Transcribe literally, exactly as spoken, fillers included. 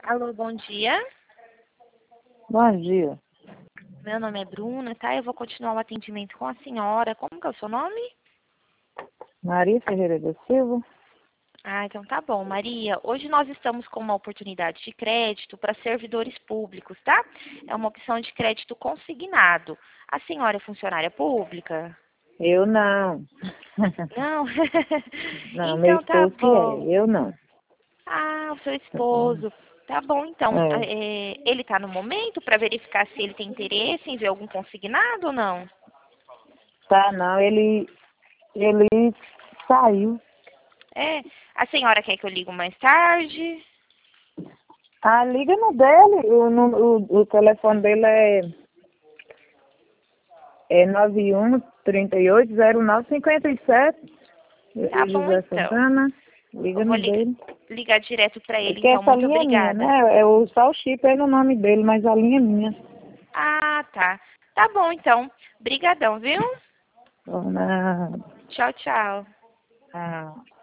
Alô, bom dia. Bom dia. Meu nome é Bruna, tá? Eu vou continuar o atendimento com a senhora. Como que é o seu nome? Maria Ferreira da Silva. Ah, então tá bom, Maria. Hoje nós estamos com uma oportunidade de crédito para servidores públicos, tá? É uma opção de crédito consignado. A senhora é funcionária pública? Eu não. Não? Não, meu Então tá esposo que é, bom. eu não. Ah, o seu esposo. Tá bom, então. É, É, ele tá no momento para verificar se ele tem interesse em ver algum consignado ou não? tá não, ele, ele saiu. É. A senhora quer que eu ligo mais tarde? Ah, liga no dele, o, nu- o, o telefone dele é, é nove um, trinta e oito, zero nove, cinquenta e sete. Tá O bom, José então. Santana, Eu liga vou no ligar, dele. ligar direto para É ele, que então. essa Muito linha é minha, obrigada. né? É o só o chip é no nome dele, mas a linha é minha. Ah, tá. Tá bom, então. Brigadão, viu? Dona, Tchau, tchau. ah,